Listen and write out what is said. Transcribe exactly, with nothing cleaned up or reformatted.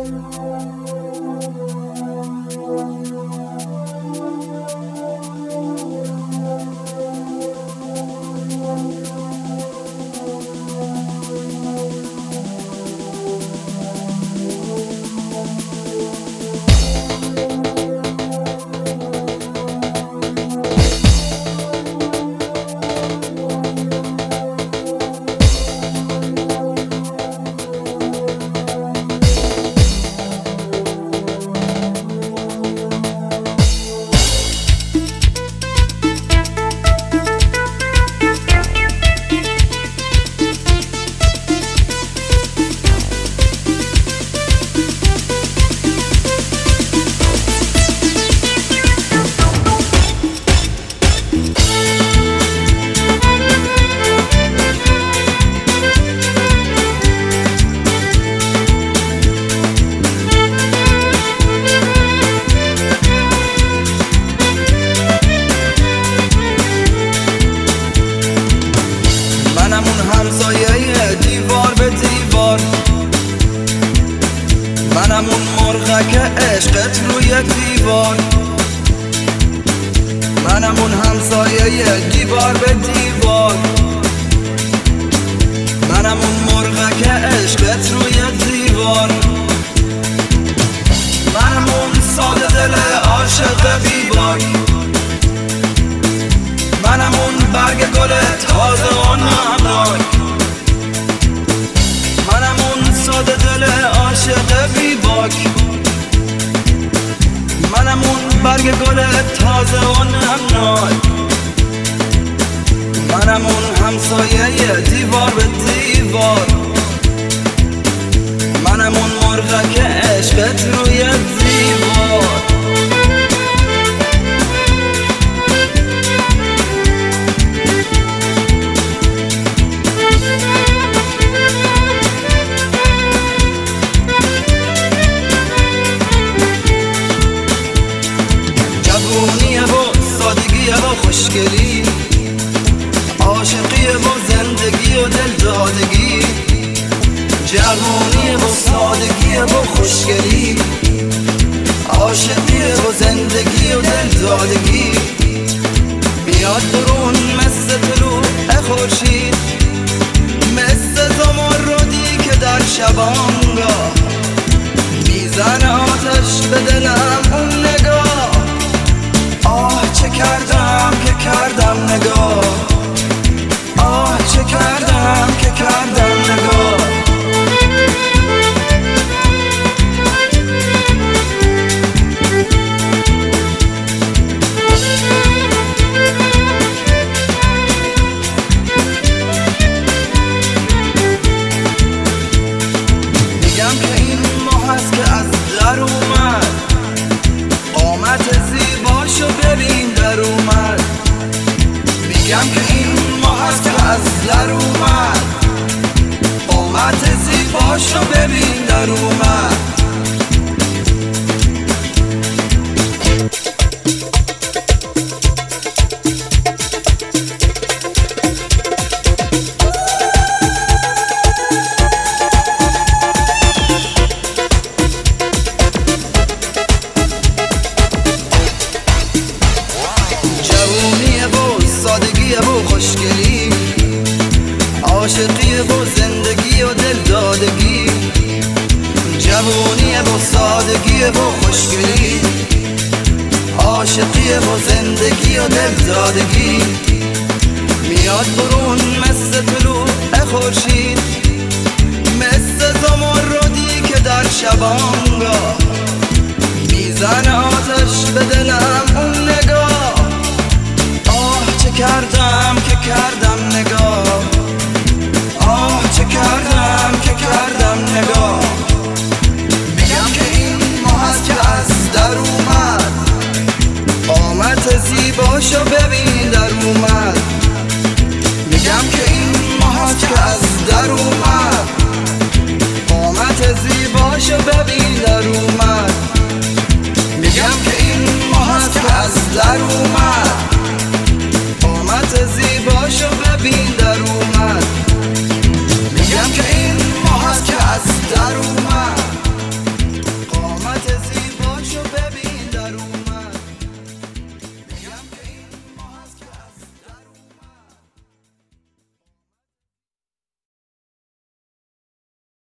همسایه دیوار به دیوار، منم اون مرغک عشقت روی دیوار، منم اون همسایه دیوار به دیوار، منم اون مرغک عشقت روی دیوار، منم اون ساده دل عاشق بیباک، منم اون برگ گل تازه و نمناک، منم اون ساده دل عاشق بیباک، منم اون برگ گل تازه و نمناک، منم اون همسایه دیوار به دیوار، منم اون مرغک عشقت روی دیوار. جوونیه و سادگیه و خوشگلی، عاشقیه و زندگی و دلدادگی، جوونیه و سادگیه و خوشگلی، عاشقیه و زندگی و دلدادگی، میاد برون مثل طلوع خورشید، مثل زمردی که در شبانگاه میزنه آتش به دلم اون نگاه. آه چه کردم که کردم نگاه، آه چه کردم که کردم نگاه. میگم که این ماه هست که از در اومد، قامت زیباشو ببین در اومد. میگم که این ماه هست که از در اومد، قامت زیباشو ببین در اومد. جوونیه و سادگیه و خوشگلی، عاشقیه و زندگی و دلدادگی، جوونیه و سادگیه و خوشگلی، عاشقیه و زندگی و دلدادگی، میاد برون مثل طلوع خورشید، مثل زمردی که در شبانگاه میزنه آتش به دلم اون نگاه. آه چه کردم که کردم نگاه، آه چه کردم که کردم نگاه. میگم که این ماه هست که از در اومد، قامت زیباشو ببین در اومد. میگم که این ماه هست که از در اومد، قامت زیباشو ببین